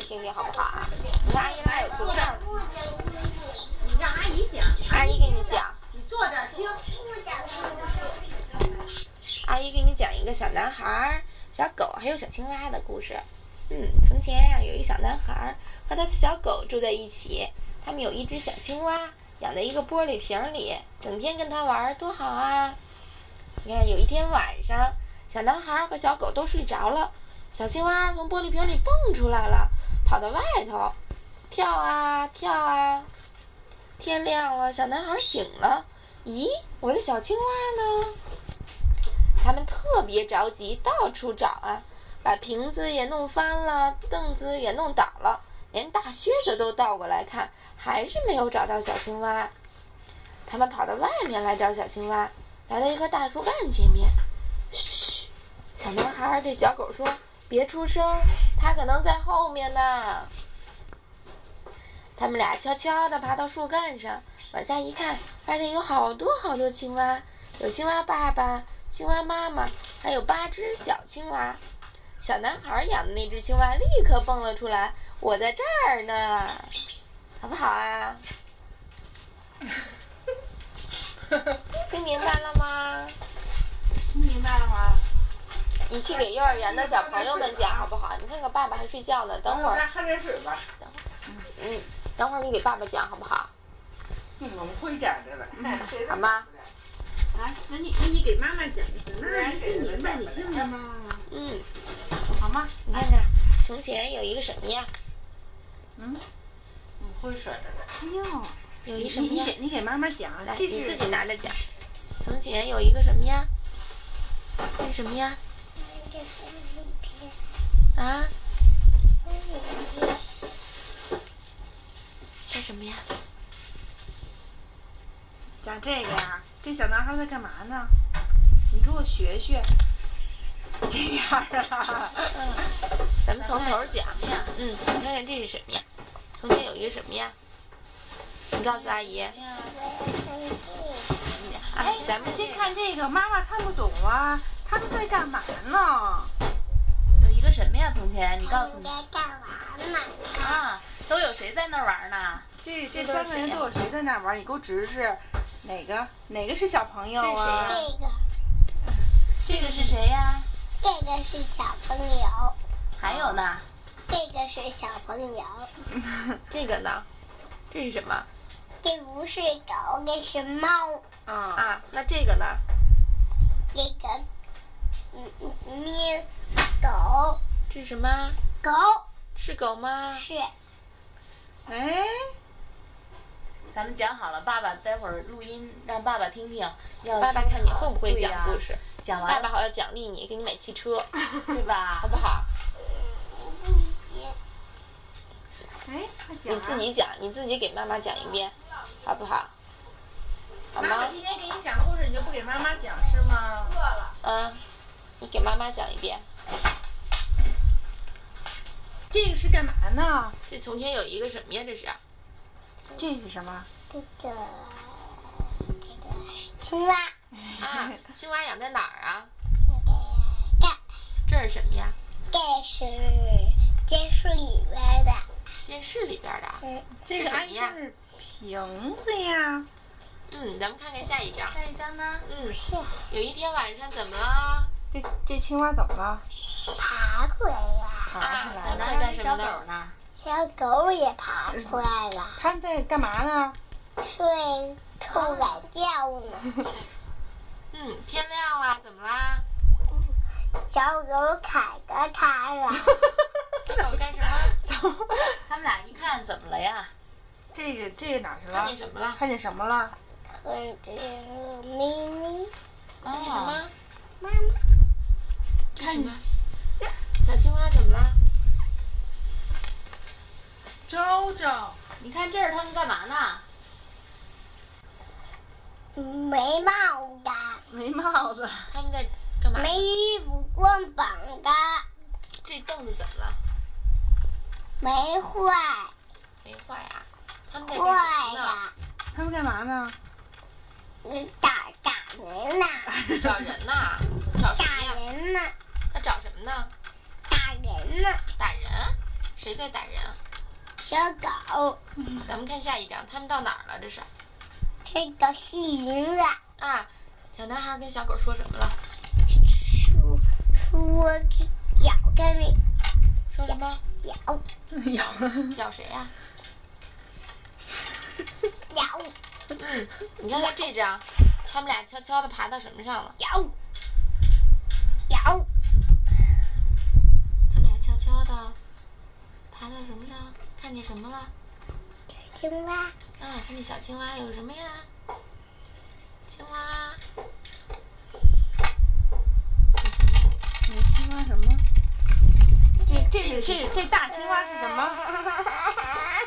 听听好不好啊？你看阿姨那儿有图片。 你让阿姨讲。 阿姨给你讲。 你坐这儿听。 阿姨给你讲一个小男孩、小狗还有小青蛙的故事。从前呀，有一小男孩和他的小狗住在一起，他们有一只小青蛙，养在一个玻璃瓶里，整天跟他玩，多好啊！你看，有一天晚上，小男孩和小狗都睡着了，小青蛙从玻璃瓶里蹦出来了，跑到外头，跳啊跳啊。天亮了，小男孩醒了，咦，我的小青蛙呢？他们特别着急，到处找啊，把瓶子也弄翻了，凳子也弄倒了，连大靴子都倒过来看，还是没有找到小青蛙。他们跑到外面来找小青蛙，来到一棵大树干前面。嘘，小男孩对小狗说：“别出声，它可能在后面呢。”他们俩悄悄地爬到树干上，往下一看，发现有好多好多青蛙，有青蛙爸爸、青蛙妈妈，还有8只小青蛙。小男孩养的那只青蛙立刻蹦了出来，我在这儿呢，好不好啊？听明白了吗？ 听明白了吗？ 你去给幼儿园的小朋友们讲好不好？你看看爸爸还睡觉呢，等会儿。 喝点水吧。 等会儿你给爸爸讲好不好？ 我们会讲这个， 好吗？ 啊，那你给妈妈讲一个，那你听明白，你听明白吗？好吗？ 你看看，从前有一个什么呀？ 我会说这个。哎呦， 有一什么呀？ 你给妈妈讲， 来，你自己拿着讲。从前有一个什么呀？这是什么呀？啊？这什么呀？ 讲这个呀，这小男孩在干嘛呢？你给我学学。这样啊。 咱们从头讲。你看看这是什么呀？从前有一个什么呀？你告诉阿姨。 咱们先看这个，妈妈看不懂啊，他们在干嘛呢？ 有一个什么呀？从前，你告诉我。 在干嘛呢？ 啊，都有谁在那玩呢？ 这3个人都有谁在那玩？你给我指指，哪个是小朋友啊？ 这个是谁呀？ 这个是小朋友。 还有呢？ 这个是小朋友。 这个呢？这是什么？ 这不是狗，这是猫。 那这个呢？ 这个狗。 这是什么？ 狗。 是狗吗？ 是。 哎。 咱们讲好了，爸爸待会儿录音让爸爸听听， 爸爸看你会不会讲故事。 讲完， 爸爸好要奖励你，给你买汽车， 对吧？ 好不好？ 不行。 哎，快讲。 你自己讲，你自己给妈妈讲一遍，好不好？好吗？ 妈妈今天给你讲故事，你就不给妈妈讲是吗？饿了。 你给妈妈讲一遍。 这个是干嘛呢？ 这从前有一个什么呀？这是？ 这是什么？ 这个青蛙。 青蛙养在哪儿啊？ 这这是什么呀？ 这是电视里边的。 电视里边的。 这个是瓶子呀。 咱们看看下一张。 下一张呢？ 有一天晚上怎么了？ 这青蛙怎么了？ 爬回来了。 爬回来了。 在干什么呢？ 小狗也爬出来了。 他们在干嘛呢？ 睡偷懒觉呢。 天亮了，怎么啦？ 小狗踩着它了。 小狗干什么？ 他们俩一看，怎么了呀？ 这个哪去了？ 看见什么了？ 看见什么了？ 看见咪咪。 看见什么？ 妈妈。 这什么？小青蛙怎么了？ 周周， 你看这是他们干嘛呢？ 没帽子。 没帽子。 他们在干嘛？ 没衣服，光膀子。 这凳子怎么了？ 没坏。 没坏啊。他们在干什么呢？ 他们干嘛呢？ 打人呢。 找人呢？找谁呀？ 打人呢。 他找什么呢？ 打人呢。 打人？谁谁在打人啊？ 小狗， 咱们看下一章，他们到哪儿了？这是这个戏云了， 啊，小男孩跟小狗说什么了？ 说咬跟那说什么？ 咬咬谁呀、 咬你看看这张，他们俩悄悄地爬到什么上了？ 咬咬， 他们俩悄悄地爬到什么上？看见什么了？ 青蛙， 啊，看见小青蛙有什么呀？青蛙。 青蛙什么？这大青蛙是什么？